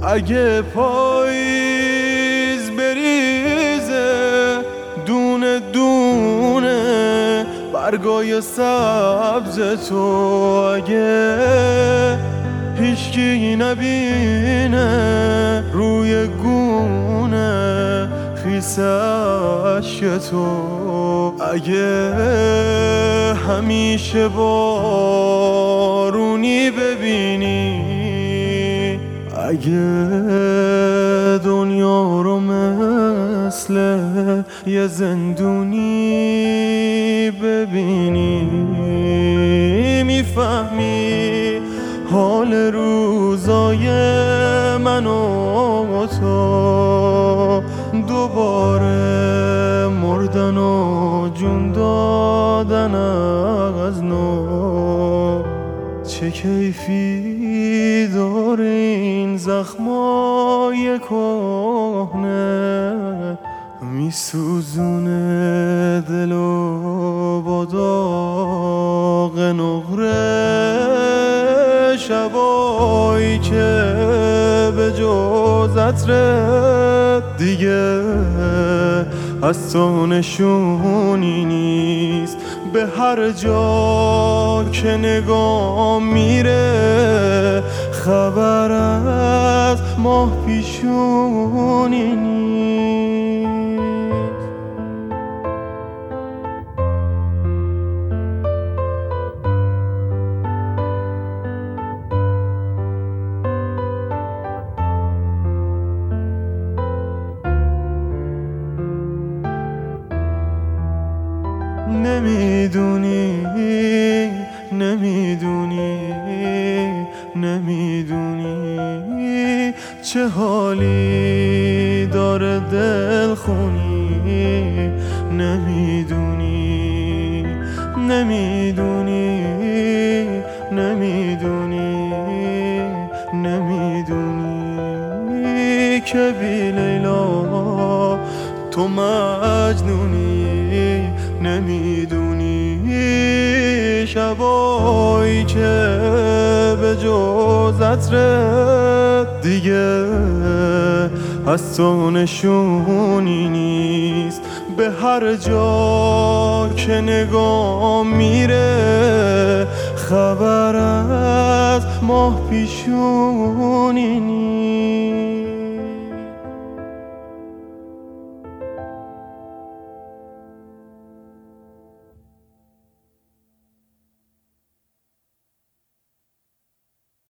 اگه پاییز بریزه دونه دونه برگای سبز تو، اگه هیچکی نبینه روی گونه خیس عشق تو، اگه همیشه بارونی ببینی، اگه دنیا رو مثل یه زندونی ببینی، میفهمی حال روزای من و تو، دوباره مردن و جون دادن از نو. چه کیفی داره این زخمای کهنه، میسوزونه دلو با داغ نقره. شبایی که به جز عطرت دیگه از تو نشونی نیست، به هر جا که نگاه میره خبر از ماه پیشونی نیست. نمیدونی نمیدونی چه حالی داره دلخونی، نمیدونی که بی لیلا تو مجنونی، نمیدونی شبایی که به جز عطرت دیگه از تو نشونی نیست، به هر جا که نگاه میره خبر از ماه پیشونی نیست.